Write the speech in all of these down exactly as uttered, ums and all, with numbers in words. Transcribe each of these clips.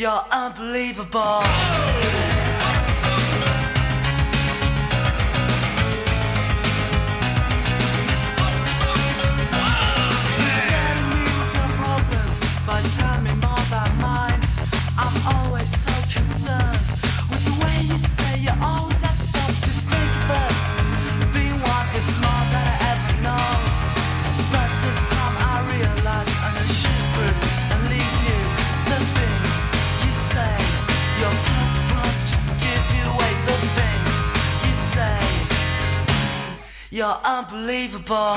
You're unbelievable. You're unbelievable.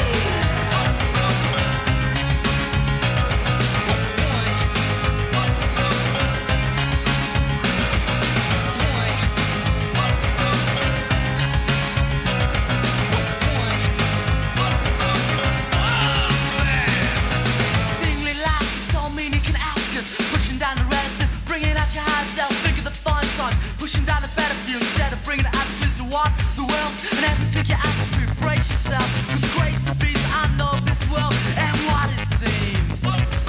Singly lies don't mean you can ask us. Pushing down the relative, bringing out your higher self. Think of the fun times, pushing down the better view instead of bringing it out to what the world and everything you ask to brace yourself. Cause grace to be, I know this world and what it seems.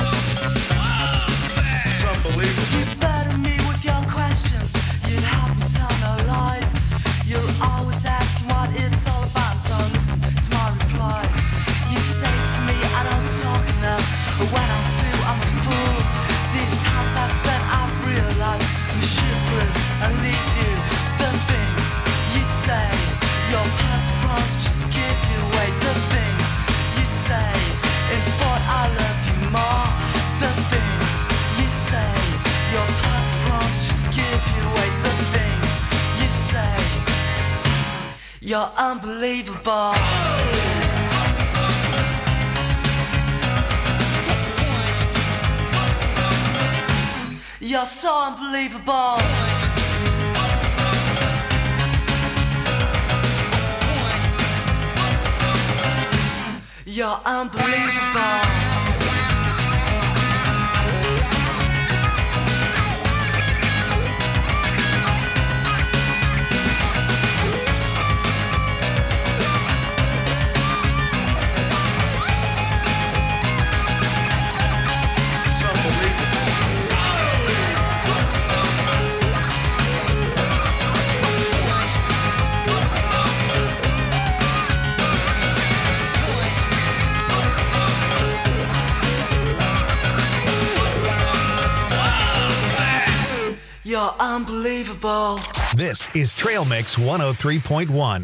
It's unbelievable. You burden me with your questions. You help me tell no lies. You're always asking what it's all about. Don't listen to my replies. You say to me I don't talk enough, but when I do I'm a fool. These times I've spent I've realized I'm shivering and leave you. The things you say, your purpose just give you away. The things you say, in thought I love you more. The things you say, your purpose just give you away. The things you say, you're unbelievable. You're so unbelievable. You're unbelievable. You're unbelievable. This is Trail Mix one oh three point one.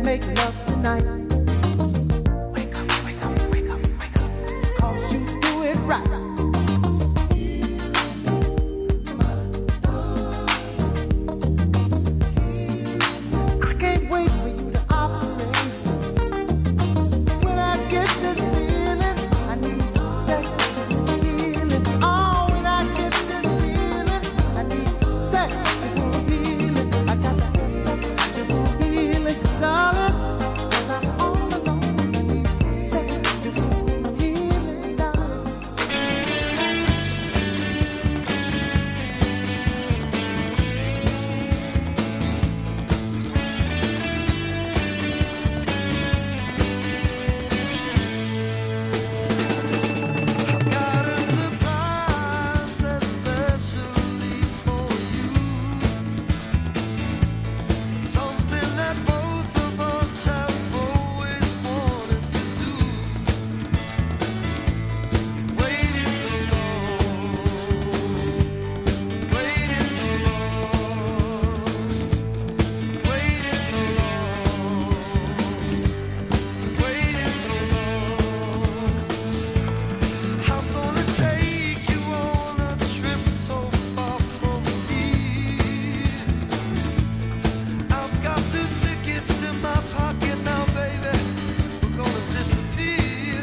make love tonight. Wake up, wake up, wake up, wake up. 'Cause you do it right. I can't wait for you to operate. When I get this feeling, I need sexual healing. Oh, when I get this feeling, I need sexual healing. I got that sexual healing, darling. 'Cause I'm all alone. I need sexual healing, darling. Got a surprise especially for you. Something that both of us have always wanted to do. Waited so long, waited so long, waited so long, waited so long. I'm gonna take you on a trip so far from here. I've got two tickets in my pocket now, baby. We're gonna disappear.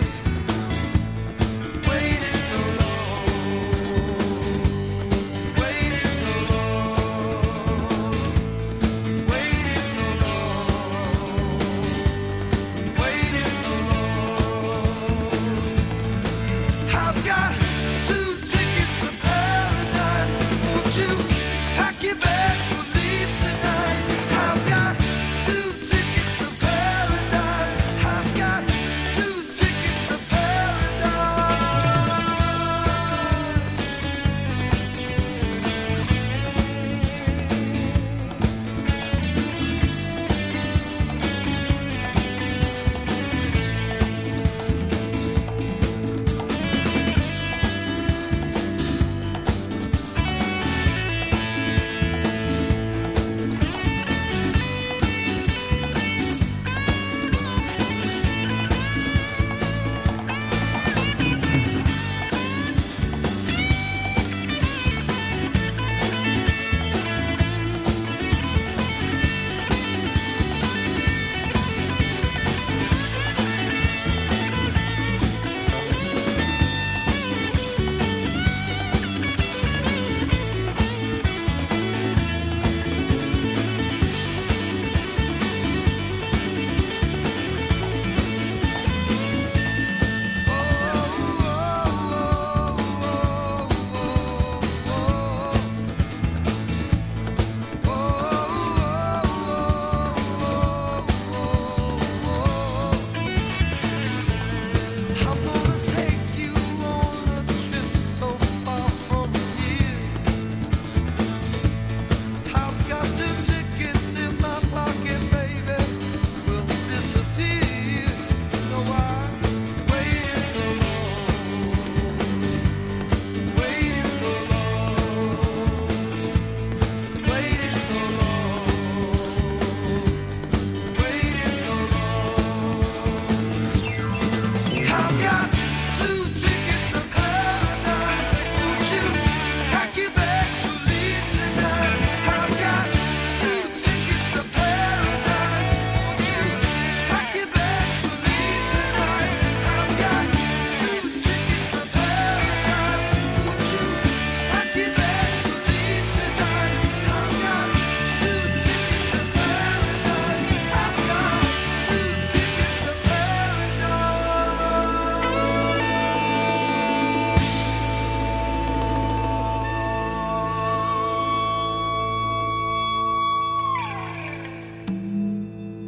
Waited so long, waited so long, waited so long, waited so long. I've got two tickets to paradise. Won't you pack your bags? We'll leave tonight. I've got two tickets to paradise. I've got two tickets to paradise. I'm gonna take you on a trip so far from here. I've got two tickets in my pocket, baby. We'll disappear. You know why? Waited so long, waited so long, waited so long, waited so long. I've got two tickets to paradise. Won't you pack your bags? We'll leave tonight. I've got two tickets to paradise. Won't you pack your bags? We'll leave tonight. I've got two tickets to paradise. Won't you pack your bags? We'll leave tonight. I've got two tickets to paradise. I've got two tickets to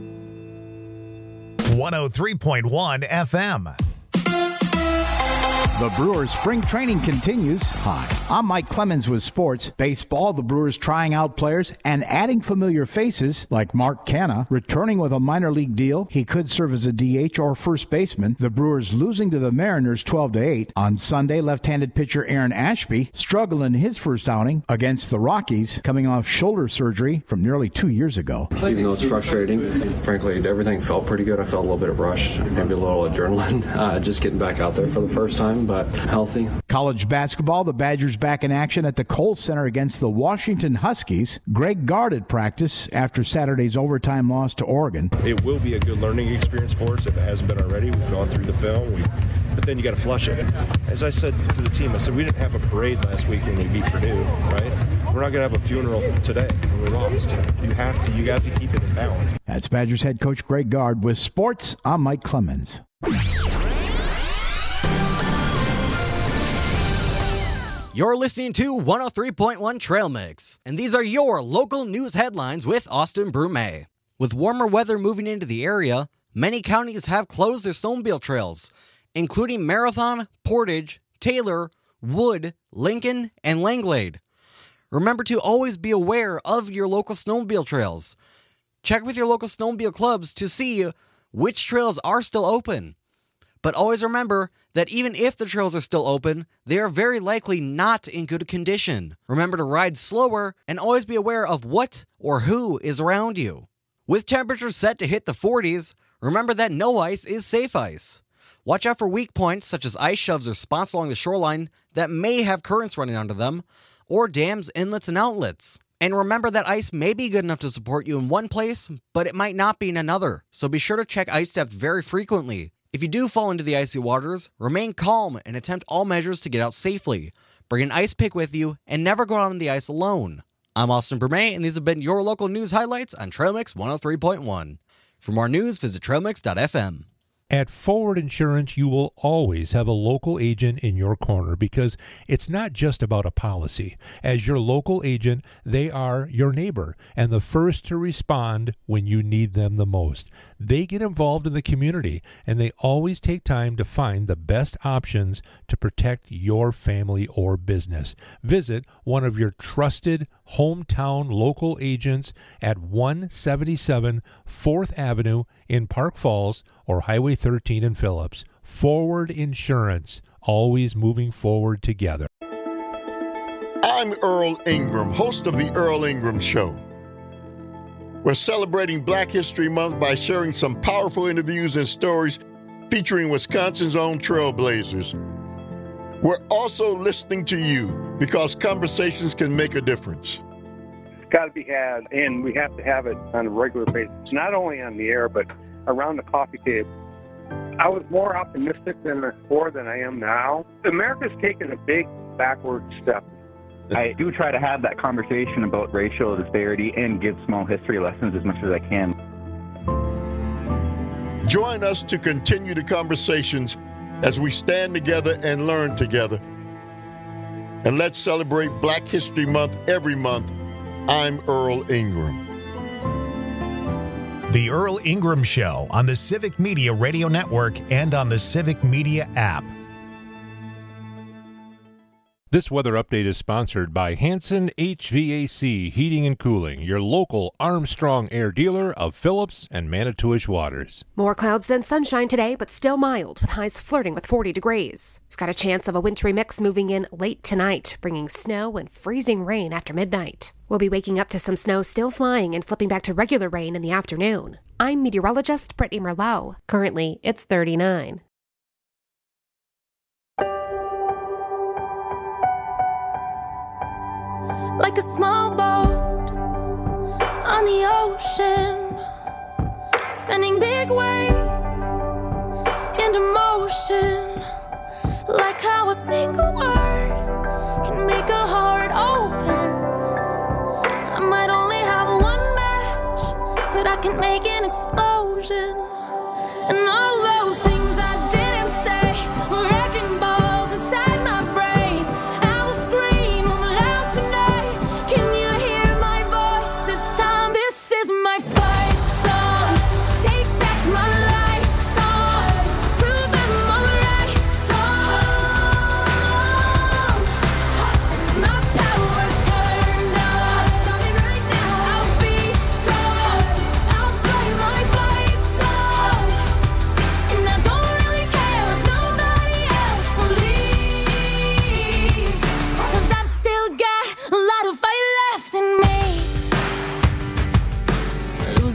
one oh three point one F M. The Brewers spring training continues. Hi, I'm Mike Clemens with sports. Baseball, the Brewers trying out players and adding familiar faces like Mark Canha, returning with a minor league deal. He could serve as a D H or first baseman. The Brewers losing to the Mariners twelve to eight. On Sunday, left-handed pitcher Aaron Ashby struggled in his first outing against the Rockies, coming off shoulder surgery from nearly two years ago. Even though it's frustrating, frankly, everything felt pretty good. I felt a little bit of rush, maybe a little adrenaline, uh, just getting back out there for the first time, but healthy. College basketball, the Badgers back in action at the Kohl Center against the Washington Huskies. Greg Gard at practice after Saturday's overtime loss to Oregon. It will be a good learning experience for us if it hasn't been already. We've gone through the film, we, but then you got to flush it. As I said to the team, I said we didn't have a parade last week when we beat Purdue, right? We're not going to have a funeral today when we lost. You have to, you have to keep it in balance. That's Badgers head coach Greg Gard. With sports, I'm Mike Clemens. You're listening to one oh three point one Trail Mix, and these are your local news headlines with Austin Brume. With warmer weather moving into the area, many counties have closed their snowmobile trails, including Marathon, Portage, Taylor, Wood, Lincoln, and Langlade. Remember to always be aware of your local snowmobile trails. Check with your local snowmobile clubs to see which trails are still open. But always remember that even if the trails are still open, they are very likely not in good condition. Remember to ride slower and always be aware of what or who is around you. With temperatures set to hit the forties, remember that no ice is safe ice. Watch out for weak points such as ice shoves or spots along the shoreline that may have currents running under them, or dams, inlets, and outlets. And remember that ice may be good enough to support you in one place, but it might not be in another, so be sure to check ice depth very frequently. If you do fall into the icy waters, remain calm and attempt all measures to get out safely. Bring an ice pick with you and never go out on the ice alone. I'm Austin Brume, and these have been your local news highlights on Trail Mix one oh three point one. For more news, visit trail mix dot f m. At Forward Insurance, you will always have a local agent in your corner because it's not just about a policy. As your local agent, they are your neighbor and the first to respond when you need them the most. They get involved in the community, and they always take time to find the best options to protect your family or business. Visit one of your trusted hometown local agents at one seventy-seven fourth Avenue in Park Falls or Highway thirteen in Phillips. Forward Insurance, always moving forward together. I'm Earl Ingram, host of The Earl Ingram Show. We're celebrating Black History Month by sharing some powerful interviews and stories featuring Wisconsin's own trailblazers. We're also listening to you because conversations can make a difference. It's got to be had, and we have to have it on a regular basis, not only on the air, but around the coffee table. I was more optimistic than before than I am now. America's taken a big backward step. I do try to have that conversation about racial disparity and give small history lessons as much as I can. Join us to continue the conversations as we stand together and learn together. And let's celebrate Black History Month every month. I'm Earl Ingram. The Earl Ingram Show on the Civic Media Radio Network and on the Civic Media app. This weather update is sponsored by Hanson H V A C Heating and Cooling, your local Armstrong Air dealer of Phillips and Manitowish waters. More clouds than sunshine today, but still mild, with highs flirting with forty degrees. We've got a chance of a wintry mix moving in late tonight, bringing snow and freezing rain after midnight. We'll be waking up to some snow still flying and flipping back to regular rain in the afternoon. I'm meteorologist Brittany Merlot. Currently, it's thirty-nine. Like a small boat on the ocean, sending big waves into motion. Like how a single word can make a heart open. I might only have one match, but I can make an explosion. And all those things I didn't say were wrecking balls inside my brain. I will scream loud tonight. Can you hear my voice this time? This is my fight song. Take back my life song. Prove I'm alright song.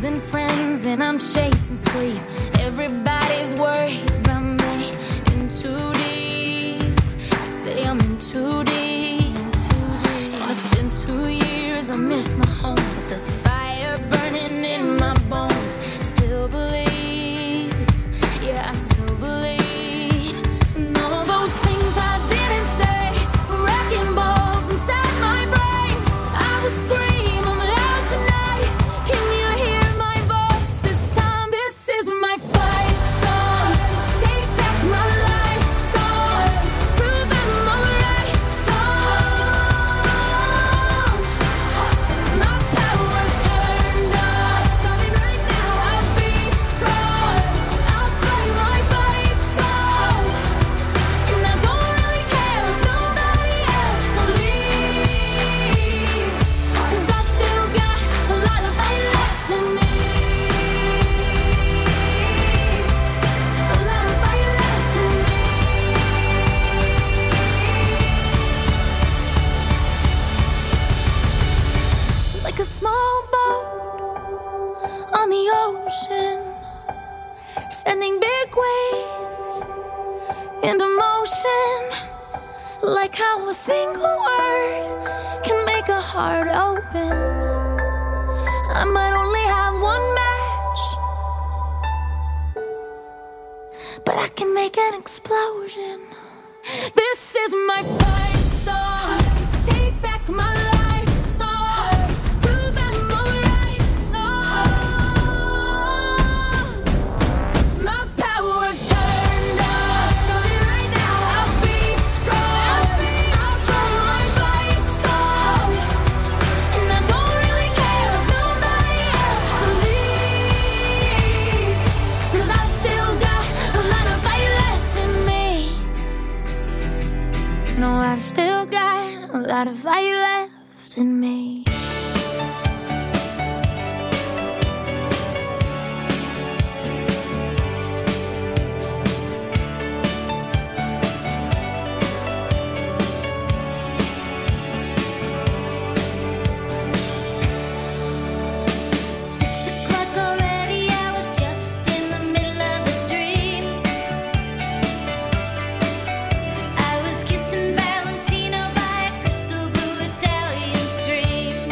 losing friends and I'm chasing sleep. Everybody's worried about me. In too deep, say I'm in too deep. And it's been two years, I miss my home, but there's a fire burning in my bones. Still believe, yeah, I still believe. And all those things I didn't say, wrecking balls inside my brain. I was screaming loud tonight. Can you hear my voice this time? This is my fight song. Take back my life song. Prove I'm alright song. My power's turned on. Starting right now, I'll be strong. I'll play my fight song. And I don't really care if nobody else believes. Cause I've still got a lot of fight left in me. A lot of fight left in me. Like a small boat on the ocean, sending big waves into motion. Like how a single word can make a heart open. I might only have one match, but I can make an explosion. This is my fight song. Take back my life song. Prove I'm alright song. My power's turned on. Starting right now, I'll be strong. I'll play my fight song. And I don't really care if nobody else believes. Cause I've still got a lot of fight left in me. No, I've still got a lot of fight left in me. Six o'clock already, I was just in the middle of a dream. I was kissing Valentino by a crystal blue Italian stream.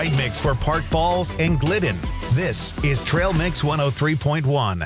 right mix for Park Falls and Glidden. This is Trail Mix one oh three point one.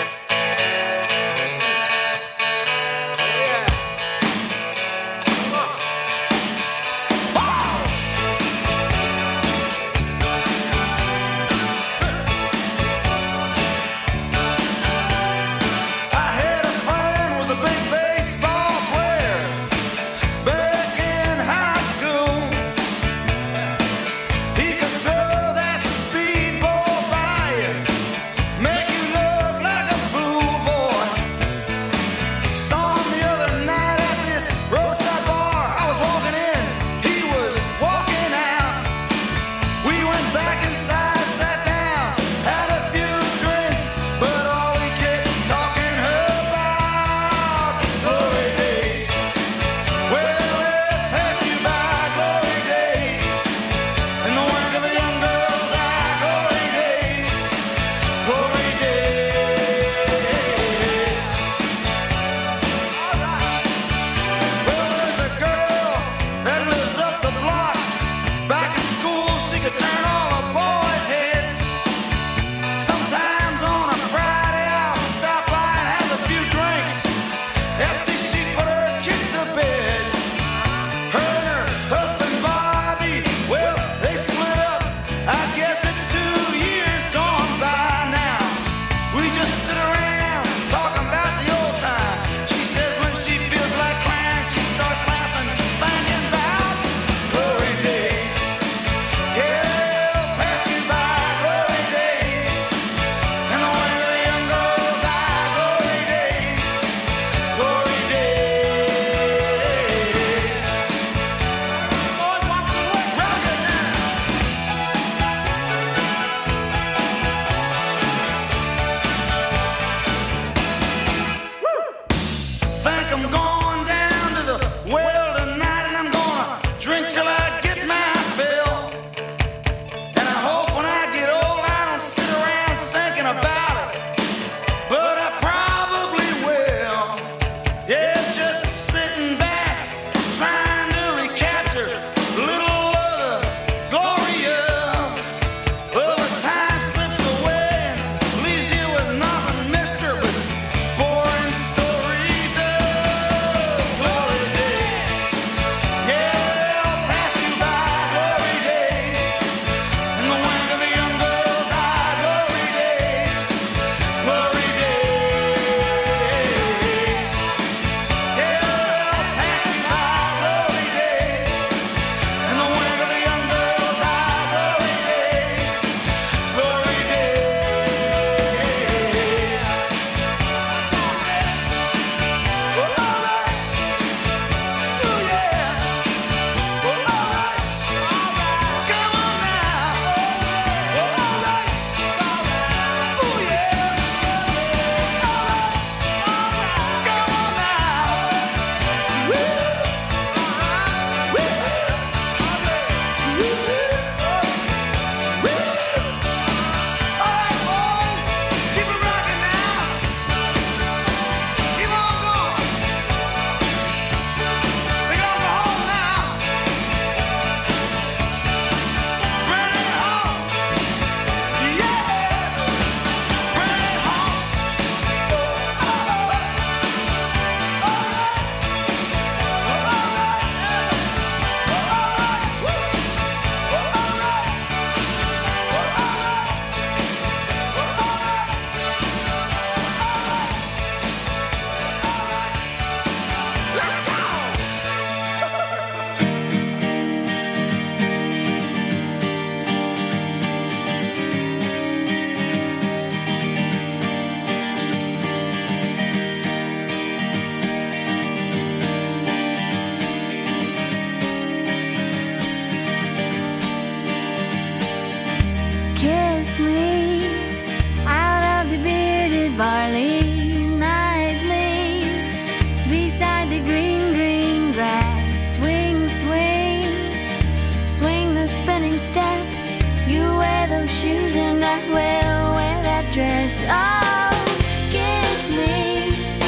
dress. Oh, kiss me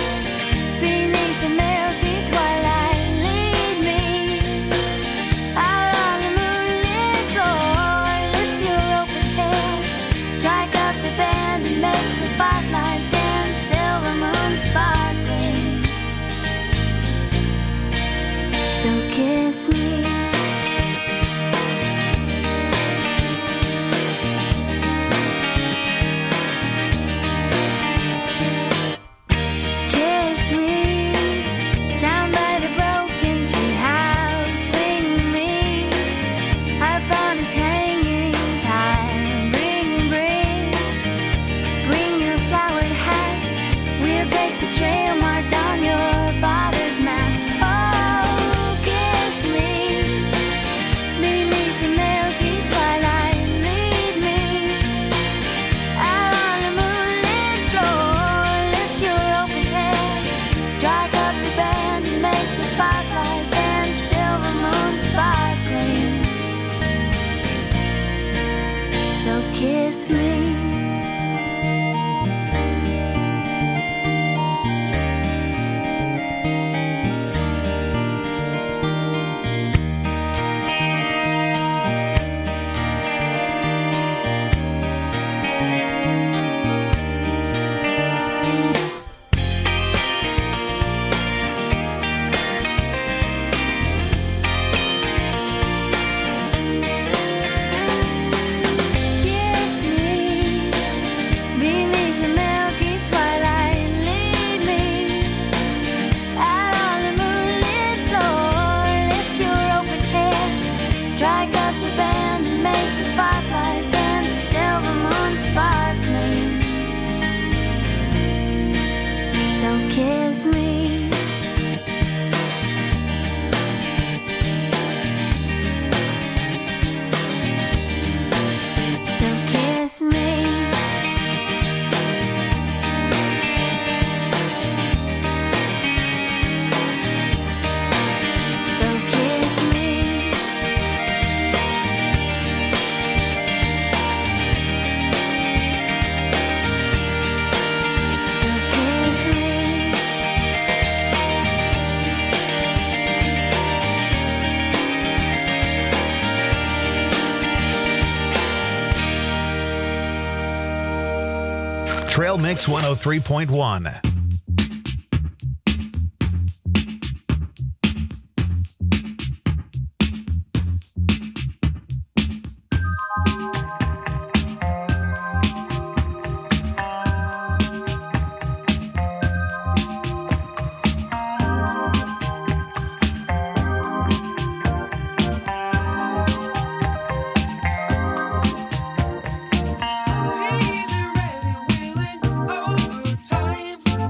beneath the milky twilight. Lead me out on the moonlit floor. So kiss me. Trail Mix one oh three point one. Easy, ready, willing, overtime.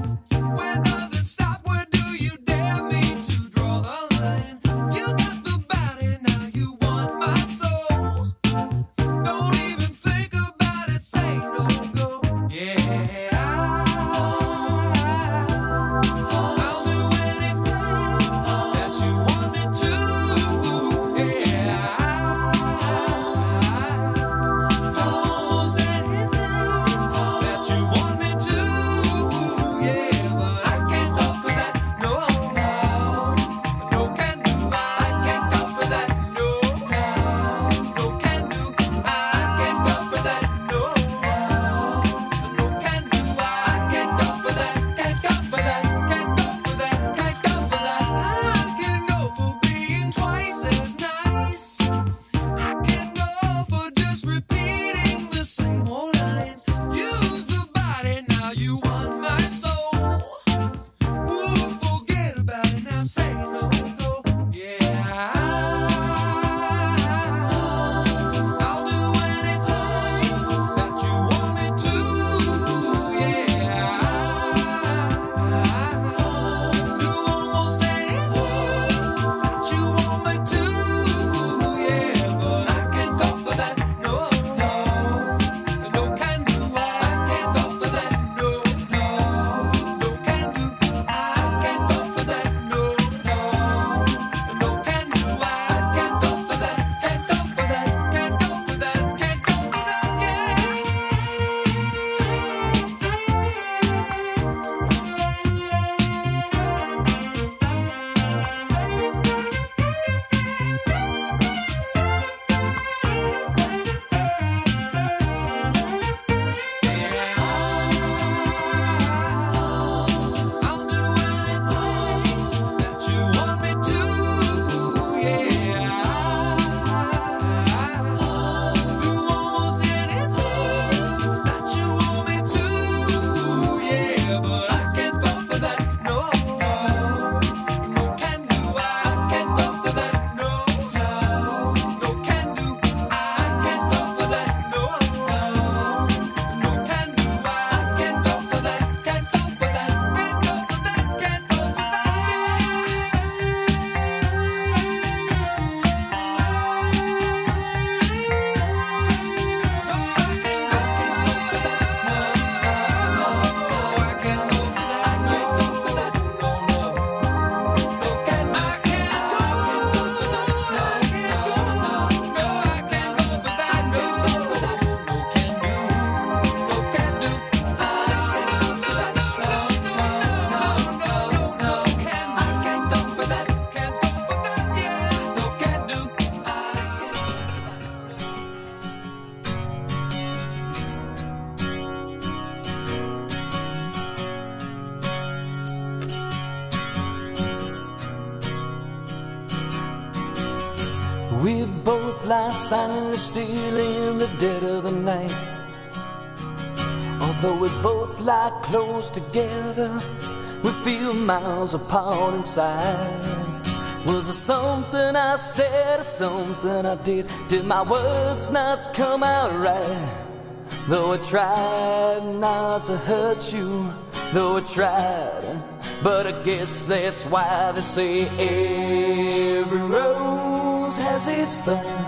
both lie silently still in the dead of the night. Although we both lie close together, we feel miles apart inside. Was it something I said or something I did? Did my words not come out right? Though I tried not to hurt you, though I tried, but I guess that's why they say every rose has its thorn.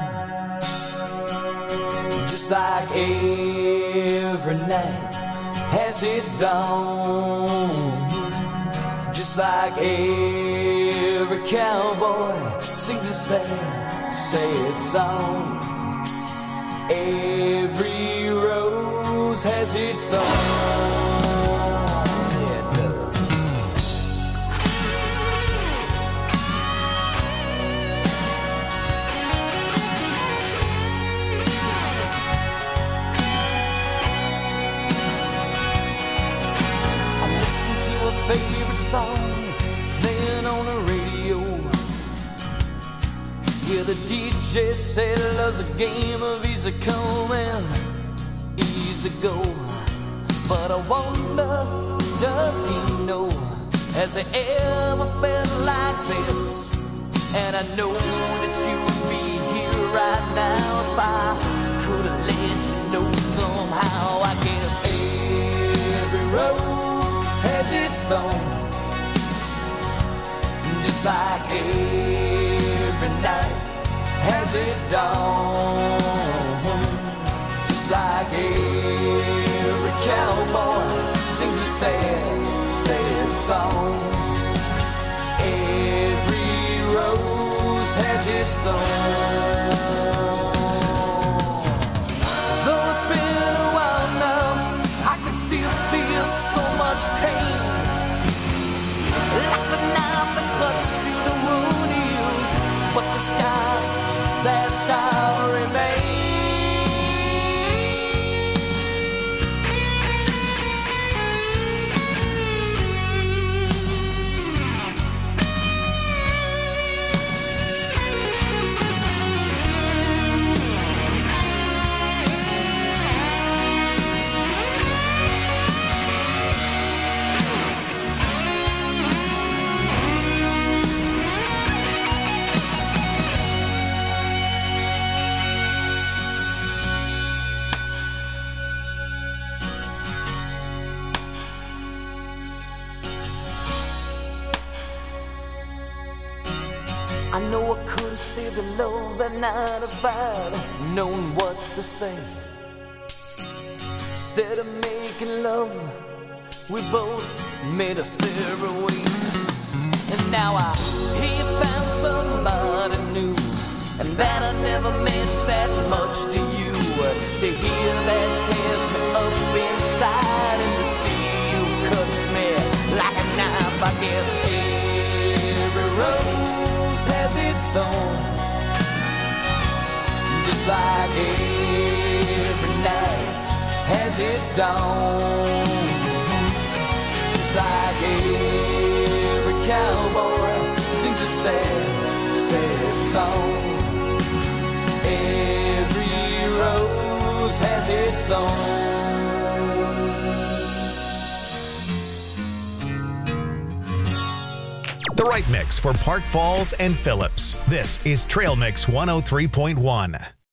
Just like every night has its dawn. Just like every cowboy sings a sad, sad song. Every rose has its thorn. Favorite song playing on the radio. Yeah, the D J said love's a game of easy come and easy go. But I wonder, does he know? Has he ever felt like this? And I know that you would be here right now if I could have let you know somehow. I guess every rose has its thorn, just like every night has its dawn. Just like every cowboy sings a sad, sad song. Every rose has its thorn. Though it's been a while now, I can still feel so much pain, like the knife that cuts you the wound heals, but the scar, that scar remains. I know I could have saved the love that night if I'd known what to say. Instead of making love, we both made us separate ways. And now I hear you found somebody new, and that I never meant that much to you. To hear that tears me up inside, and to see you cuts me like a knife. I guess every rose has its thorn, just like every night has its dawn. Just like every cowboy sings a sad, sad song. Every rose has its thorn. The right mix for Park Falls and Phillips. This is Trail Mix one oh three point one.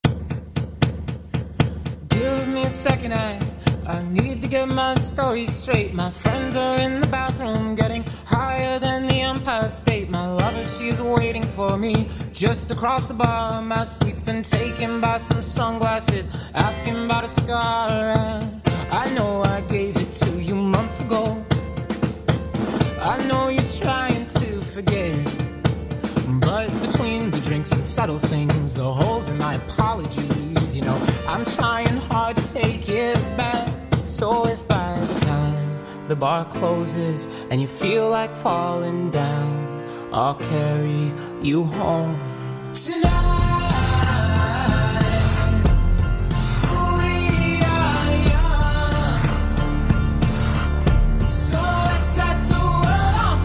Give me a second, I, I need to get my story straight. My friends are in the bathroom getting higher than the Empire State. My lover, she's waiting for me just across the bar. My seat's been taken by some sunglasses, asking about a scar. And I know I gave it to you months ago. I know you're trying to forget, but between the drinks and subtle things, the holes in my apologies, you know, I'm trying hard to take it back. So if by the time the bar closes and you feel like falling down, I'll carry you home tonight.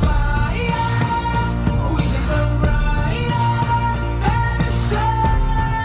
Set the world on fire. We can burn brighter than the sun.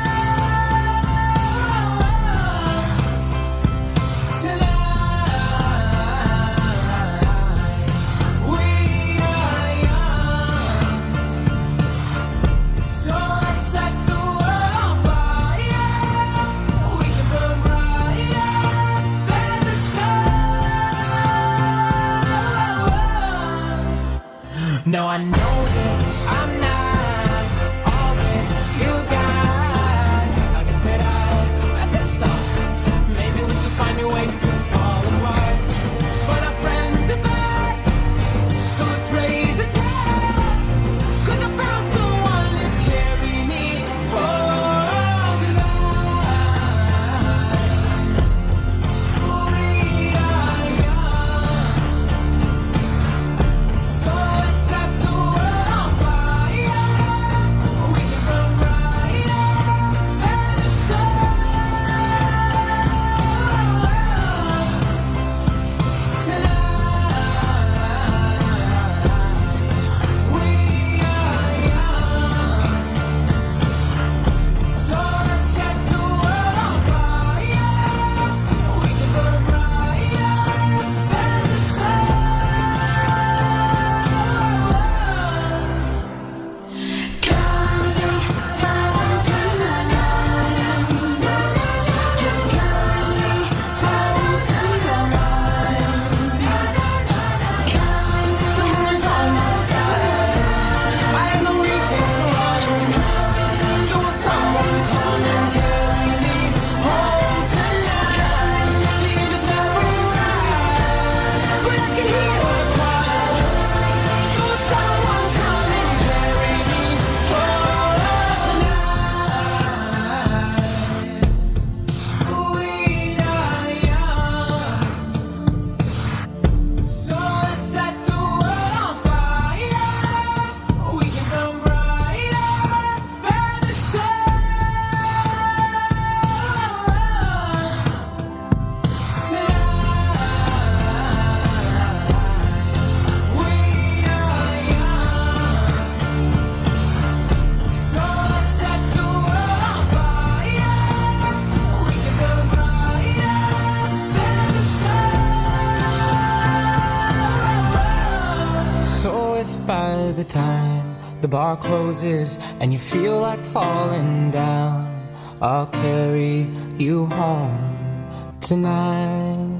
the time the bar closes and you feel like falling down, I'll carry you home tonight.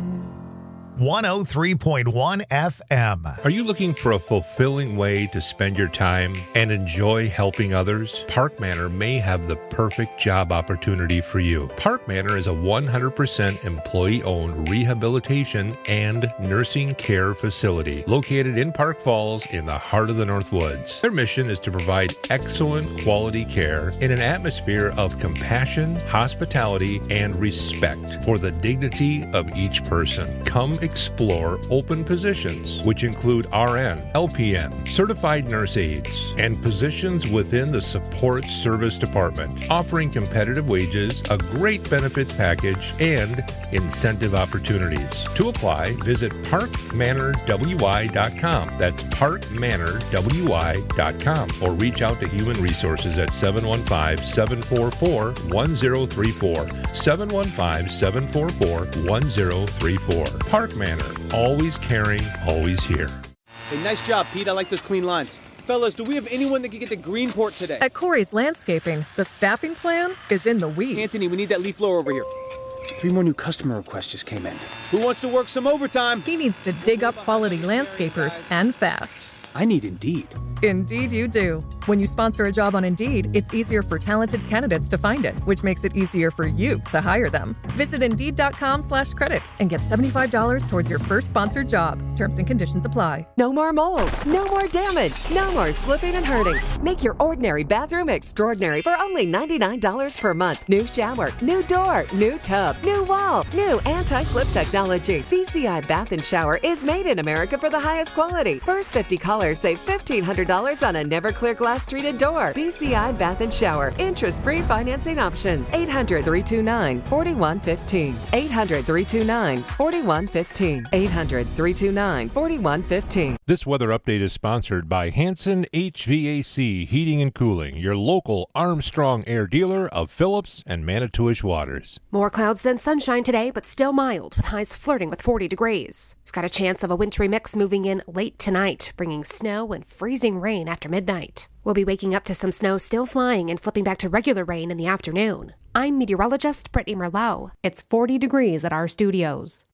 one oh three point one F M. Are you looking for a fulfilling way to spend your time and enjoy helping others? Park Manor may have the perfect job opportunity for you. Park Manor is a one hundred percent employee-owned rehabilitation and nursing care facility located in Park Falls in the heart of the North Woods. Their mission is to provide excellent quality care in an atmosphere of compassion, hospitality, and respect for the dignity of each person. Come explore open positions, which include R N, L P N, certified nurse aides, and positions within the support service department, offering competitive wages, a great benefits package, and incentive opportunities. To apply, visit park manor w i dot com. That's park manor w i dot com, or reach out to Human Resources at seven one five, seven four four, one zero three four, seven one five, seven four four, one zero three four. Park Manor, always caring, always here. Hey, nice job, Pete. I like those clean lines. Fellas, do we have anyone that can get to Greenport today? At Corey's Landscaping, the staffing plan is in the weeds. Anthony, we need that leaf blower over here. Three more new customer requests just came in. Who wants to work some overtime? He needs to dig up quality landscapers and fast. I need Indeed. Indeed you do. When you sponsor a job on Indeed, it's easier for talented candidates to find it, which makes it easier for you to hire them. Visit Indeed.com slash credit and get seventy-five dollars towards your first sponsored job. Terms and conditions apply. No more mold. No more damage. No more slipping and hurting. Make your ordinary bathroom extraordinary for only ninety-nine dollars per month. New shower, new door, new tub, new wall, new anti-slip technology. B C I Bath and Shower is made in America for the highest quality. First fifty callers save fifteen hundred dollars on a Never-Clear glass treated door. B C I Bath and Shower. Interest-free financing options. eight hundred, three two nine, four one one five. eight hundred, three two nine, four one one five. eight hundred, three two nine, four one one five. This weather update is sponsored by Hanson H V A C Heating and Cooling, your local Armstrong Air dealer of Phillips and Manitowish Waters. More clouds than sunshine today, but still mild, with highs flirting with forty degrees. We've got a chance of a wintry mix moving in late tonight, bringing snow and freezing rain after midnight. We'll be waking up to some snow still flying and flipping back to regular rain in the afternoon. I'm meteorologist Brittany Merlot. It's forty degrees at our studios.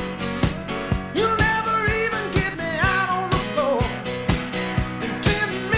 Ten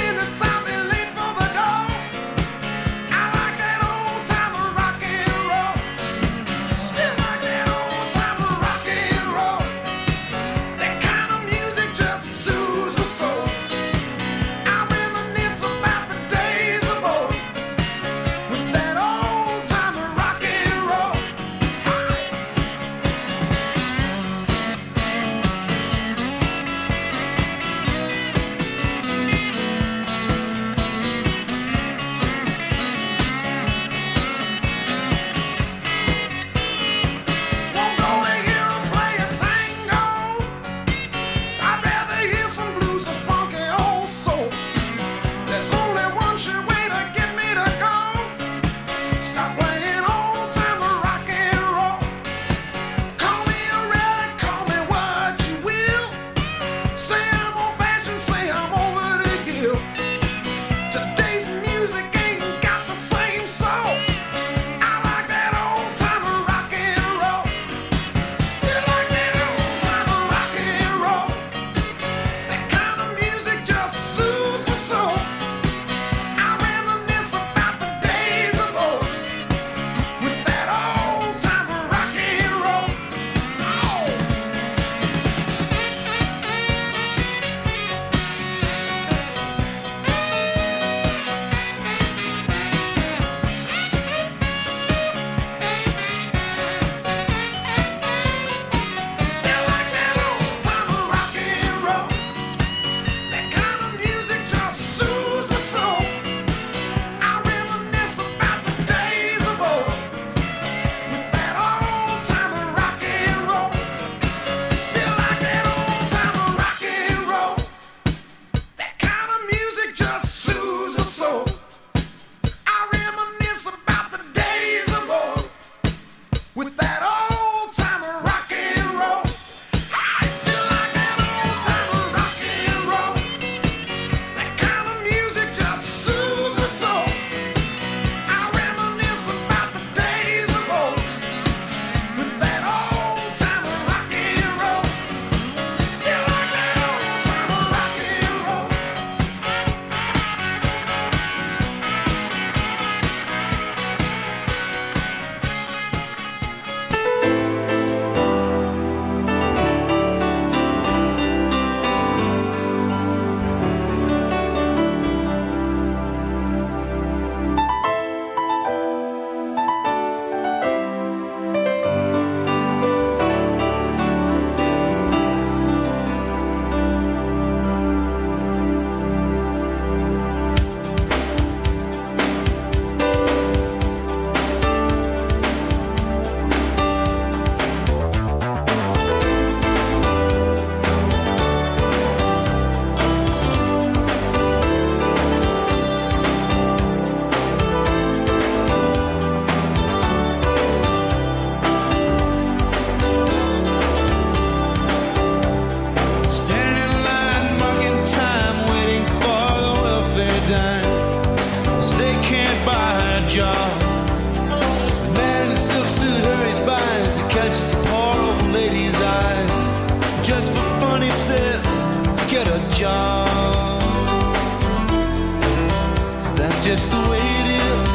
just the way it is.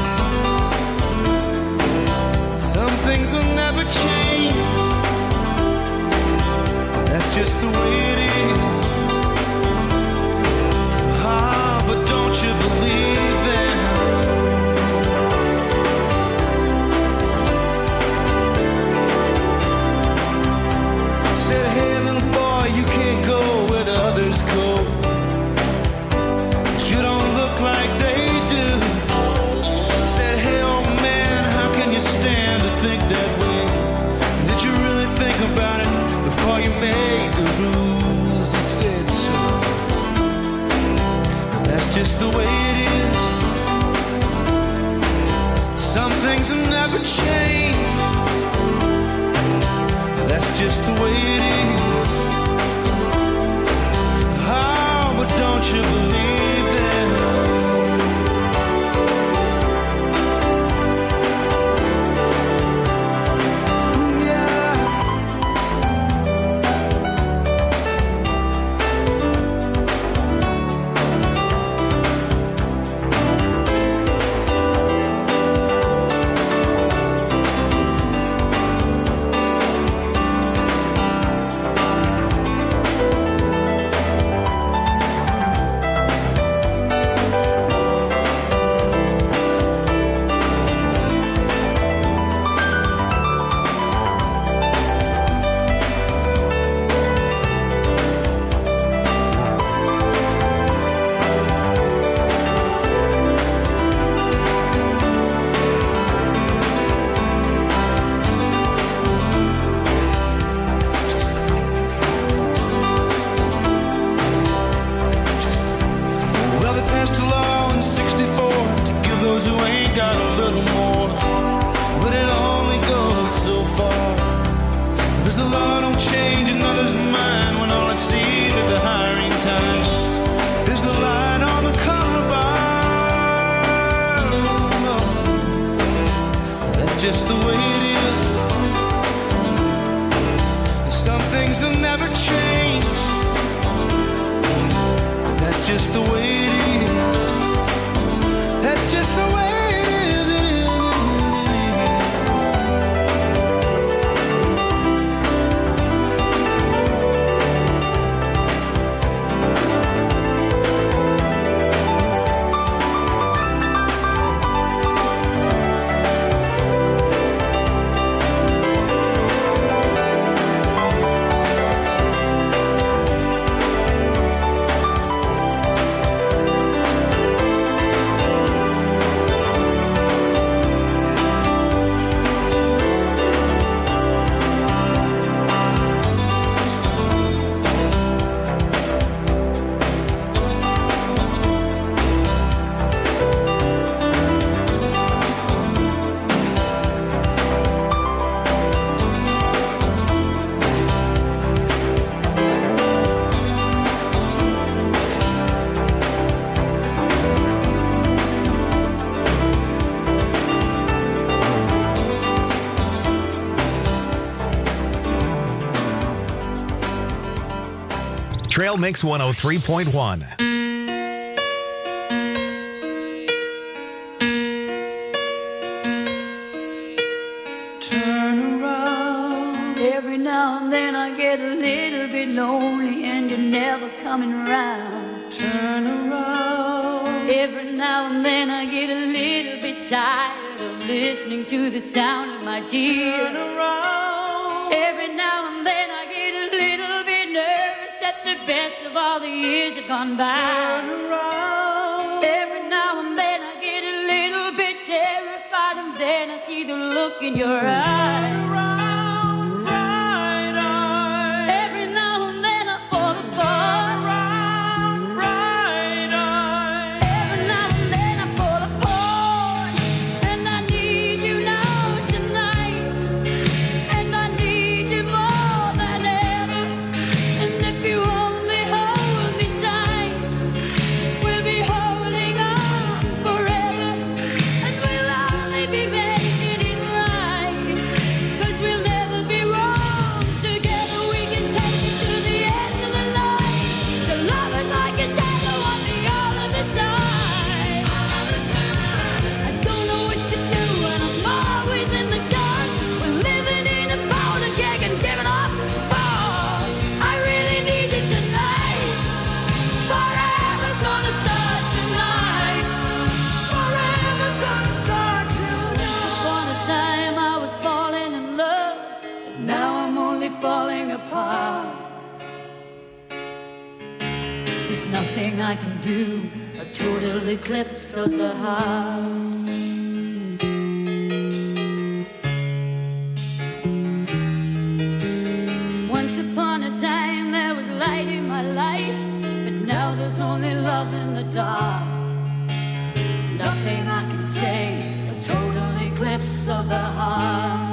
Some things will never change. That's just the way it is. Ah, but don't you believe them? Said, hey little boy, you can't go where the others go. You don't look like they do. Said, hey old man, how can you stand to think that way? Did you really think about it before you made the rules? He said so. That's just the way it is. Some things will never change. That's just the way it is. Oh, but don't you believe them? Just the way it is. Some things will never change. That's just the way it is. That's just the way it is. Trail Mix one oh three point one. Turn around. Every now and then I get a little bit lonely and you're never coming around. Turn around. Every now and then I get a little bit tired of listening to the sound of my tears. Turn around. Every now and then I get a little bit nervous that the best of all the years have gone by. Turn around. Every now and then I get a little bit terrified, and then I see the look in your eyes. Turn around, bright eyes. Every now and then I fall apart. Turn around, bright eyes. Every now and then I fall apart, and I need you now tonight, and I need you more than ever. And if you only hold me tight, we'll be holding on forever, and we'll only be making it right. 'Cause nothing I can do, a total eclipse of the heart. Once upon a time there was light in my life, but now there's only love in the dark. Nothing I can say, a total eclipse of the heart.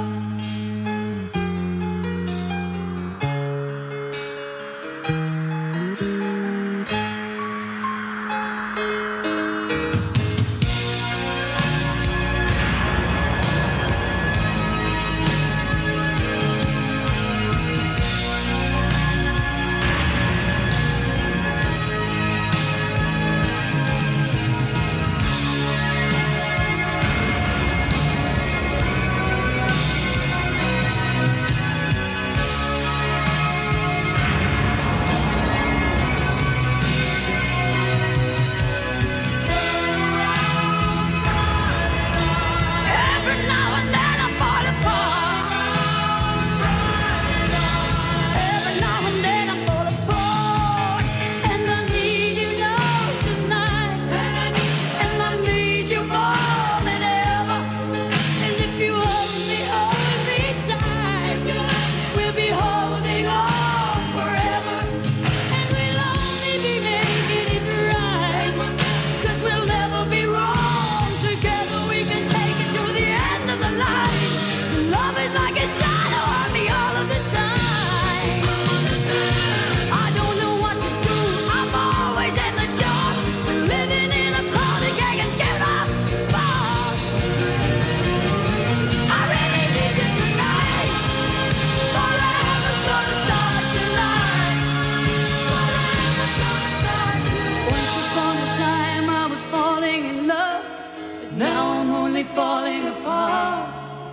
Falling apart.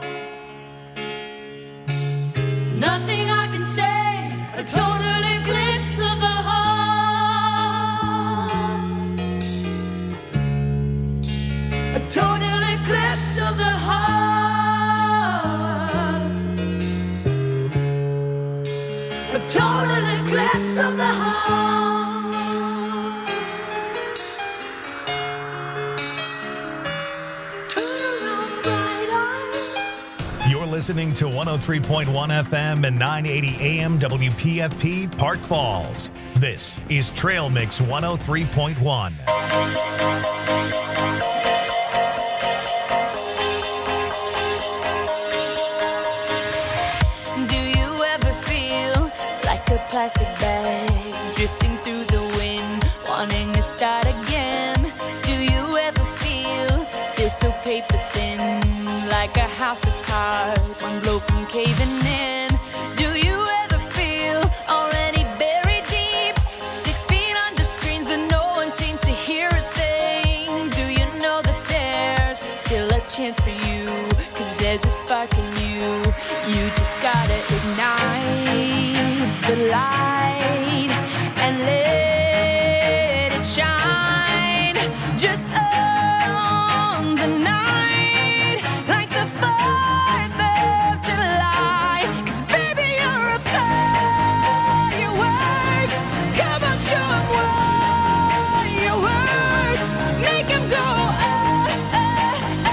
Nothing I can say, a total eclipse of the heart. A total eclipse of the heart. A total eclipse of the heart. Listening to one oh three point one F M and nine eighty A M W P F P Park Falls. This is Trail Mix one oh three point one. Do you ever feel like a plastic bag drifting through the wind, wanting to start again? Do you ever feel, feel so paper thin, like a house of cards, one blow from caving in? Do you ever feel already buried deep, six feet under screens but no one seems to hear a thing? Do you know that there's still a chance for you, cause there's a spark in you, you just gotta ignite the light.